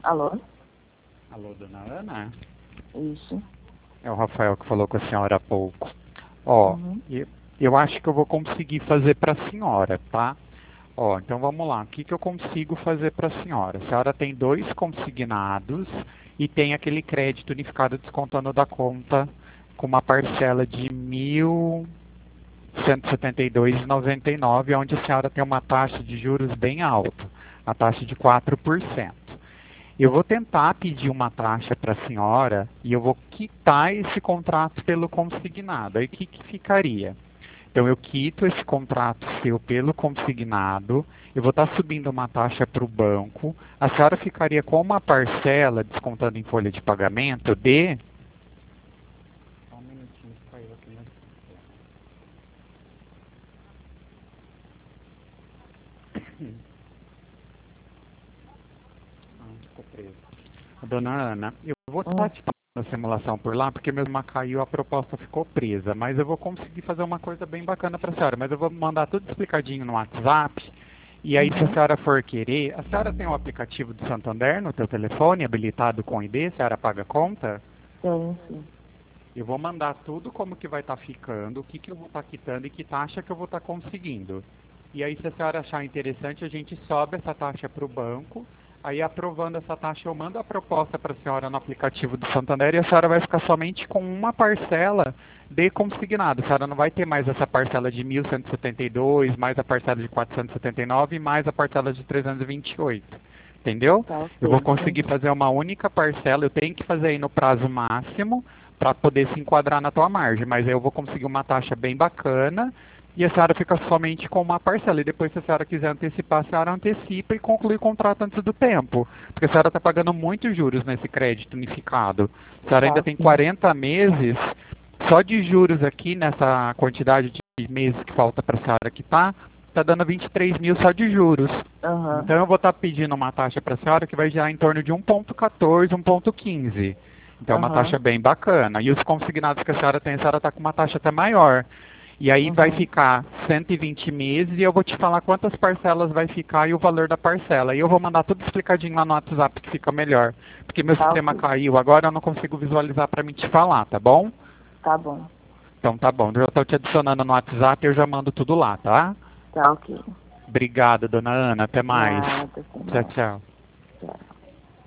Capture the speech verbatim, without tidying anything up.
Alô? Alô, dona Ana? Isso. É o Rafael que falou com a senhora há pouco. Ó, Uhum. eu, eu acho que eu vou conseguir fazer para a senhora, tá? Ó, então vamos lá. O que, que eu consigo fazer para a senhora? A senhora tem dois consignados e tem aquele crédito unificado descontando da conta com uma parcela de mil cento e setenta e dois vírgula noventa e nove, onde a senhora tem uma taxa de juros bem alta, a taxa de quatro por cento. Eu vou tentar pedir uma taxa para a senhora e eu vou quitar esse contrato pelo consignado. Aí o que, que ficaria? Então eu quito esse contrato seu pelo consignado, eu vou estar subindo uma taxa para o banco, a senhora ficaria com uma parcela, descontando em folha de pagamento, de... Só um minutinho que caiu aqui no sistema. Ah, ficou preso. Dona Ana, eu vou estar Hum. te passando a simulação por lá, porque meu sistema caiu, a proposta ficou presa, mas eu vou conseguir fazer uma coisa bem bacana para a senhora, mas eu vou mandar tudo explicadinho no WhatsApp, e aí se a Uhum. senhora for querer, a senhora tem o aplicativo do Santander no teu telefone, habilitado com I D, a senhora paga conta? Sim, sim. Eu vou mandar tudo como que vai estar ficando, o que, que eu vou estar quitando e que taxa que eu vou estar conseguindo. E aí, se a senhora achar interessante, a gente sobe essa taxa para o banco. Aí, aprovando essa taxa, eu mando a proposta para a senhora no aplicativo do Santander e a senhora vai ficar somente com uma parcela de consignado. A senhora não vai ter mais essa parcela de mil cento e setenta e dois, mais a parcela de quatrocentos e setenta e nove, mais a parcela de trezentos e vinte e oito. Entendeu? Tá Eu vou ok, conseguir entendi. fazer uma única parcela, eu tenho que fazer aí no prazo máximo para poder se enquadrar na tua margem, mas aí eu vou conseguir uma taxa bem bacana e a senhora fica somente com uma parcela. E depois, se a senhora quiser antecipar, a senhora antecipa e conclui o contrato antes do tempo. Porque a senhora está pagando muitos juros nesse crédito unificado. A senhora Tá ainda tem ok. quarenta meses só de juros aqui, nessa quantidade de meses que falta para a senhora quitar, está dando vinte e três mil só de juros. Aham. Então eu vou estar pedindo uma taxa para a senhora que vai gerar em torno de um vírgula quatorze, um vírgula quinze. Então é uma Aham. taxa bem bacana. E os consignados que a senhora tem, a senhora está com uma taxa até maior. E aí vai Uhum. ficar cento e vinte meses e eu vou te falar quantas parcelas vai ficar e o valor da parcela. E eu vou mandar tudo explicadinho lá no WhatsApp que fica melhor. Porque meu Tá sistema ok. caiu agora, eu não consigo visualizar para me te falar, tá bom? Tá bom. Então tá bom, eu já estou te adicionando no WhatsApp e eu já mando tudo lá, tá? Tá ok. Obrigado, dona Ana. Até mais. Nada, até Tchau, mais. tchau.